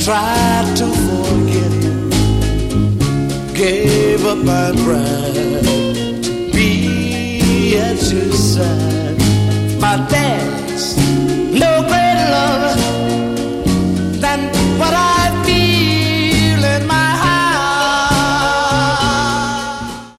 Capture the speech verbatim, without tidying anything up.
tried to forget him, gave up my pride to be at your side. My dad